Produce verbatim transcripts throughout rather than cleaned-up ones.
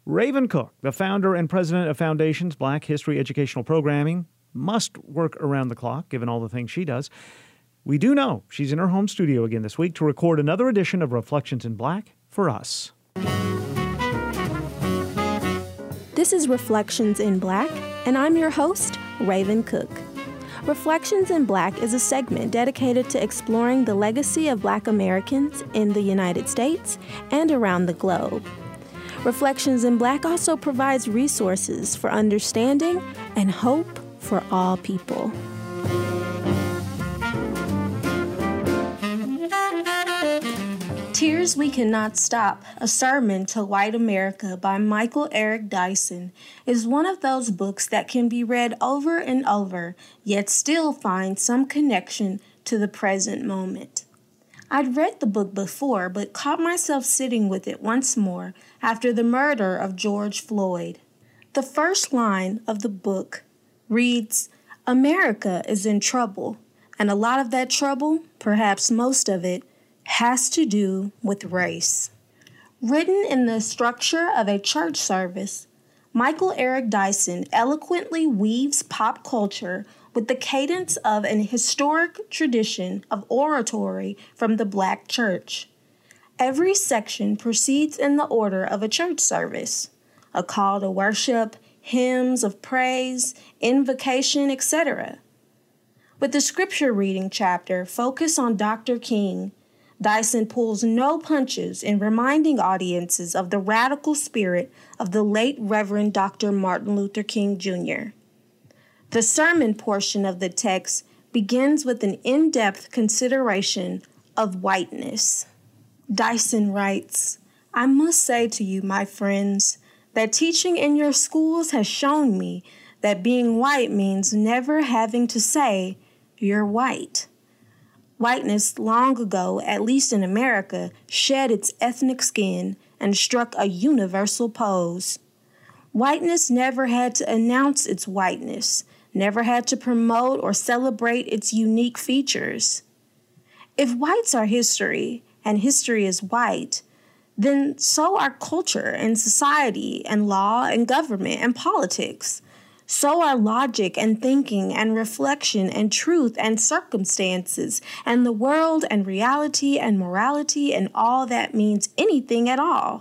Raven Cook, the founder and president of Foundation's Black History Educational Programming, must work around the clock, given all the things she does. We do know she's in her home studio again this week to record another edition of Reflections in Black for us. This is Reflections in Black, and I'm your host, Raven Cook. Reflections in Black is a segment dedicated to exploring the legacy of Black Americans in the United States and around the globe. Reflections in Black also provides resources for understanding and hope for all people. Tears We Cannot Stop, A Sermon to White America by Michael Eric Dyson is one of those books that can be read over and over, yet still find some connection to the present moment. I'd read the book before, but caught myself sitting with it once more after the murder of George Floyd. The first line of the book reads, "America is in trouble, and a lot of that trouble, perhaps most of it, has to do with race." Written in the structure of a church service, Michael Eric Dyson eloquently weaves pop culture with the cadence of an historic tradition of oratory from the Black church. Every section proceeds in the order of a church service: a call to worship, hymns of praise, invocation, et cetera. With the scripture reading chapter focused on Doctor King, Dyson pulls no punches in reminding audiences of the radical spirit of the late Reverend Doctor Martin Luther King Junior The sermon portion of the text begins with an in-depth consideration of whiteness. Dyson writes, "I must say to you, my friends, that teaching in your schools has shown me that being white means never having to say, 'You're white.' Whiteness long ago, at least in America, shed its ethnic skin and struck a universal pose. Whiteness never had to announce its whiteness, never had to promote or celebrate its unique features. If whites are history, and history is white, then so are culture and society and law and government and politics. So are logic and thinking and reflection and truth and circumstances and the world and reality and morality and all that means anything at all.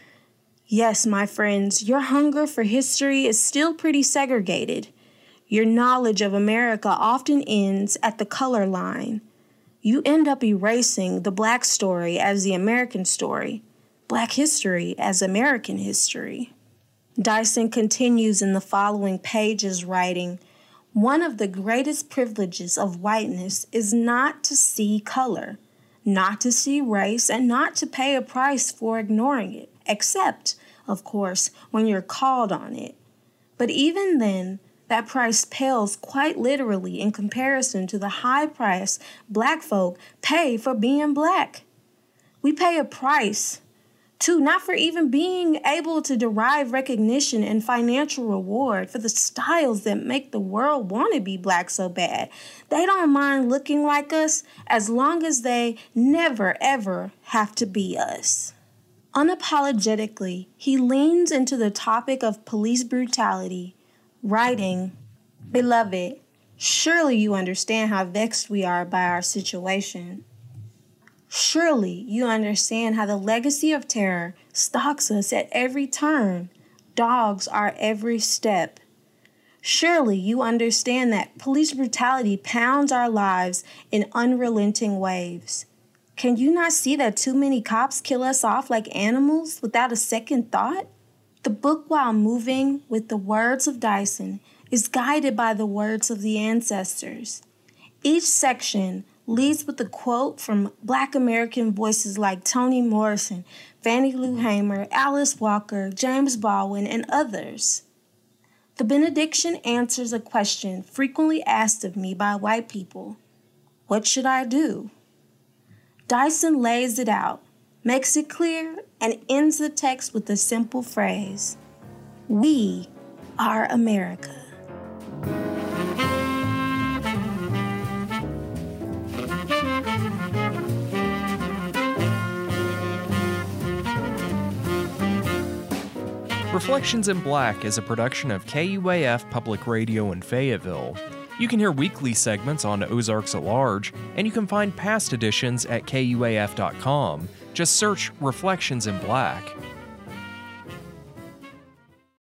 Yes, my friends, your hunger for history is still pretty segregated. Your knowledge of America often ends at the color line. You end up erasing the Black story as the American story, Black history as American history." Dyson continues in the following pages writing, "One of the greatest privileges of whiteness is not to see color, not to see race, and not to pay a price for ignoring it, except, of course, when you're called on it. But even then, that price pales quite literally in comparison to the high price Black folk pay for being Black. We pay a price, too, not for even being able to derive recognition and financial reward for the styles that make the world want to be Black so bad. They don't mind looking like us as long as they never, ever have to be us." Unapologetically, he leans into the topic of police brutality, writing, "Beloved, surely you understand how vexed we are by our situation. Surely you understand how the legacy of terror stalks us at every turn, dogs our every step. Surely you understand that police brutality pounds our lives in unrelenting waves. Can you not see that too many cops kill us off like animals without a second thought?" The book, while moving with the words of Dyson, is guided by the words of the ancestors. Each section leads with a quote from Black American voices like Toni Morrison, Fannie Lou Hamer, Alice Walker, James Baldwin, and others. The benediction answers a question frequently asked of me by white people: what should I do? Dyson lays it out, makes it clear, and ends the text with a simple phrase: "We are America." Reflections in Black is a production of K U A F Public Radio in Fayetteville. You can hear weekly segments on Ozarks at Large, and you can find past editions at K U A F dot com. Just search Reflections in Black.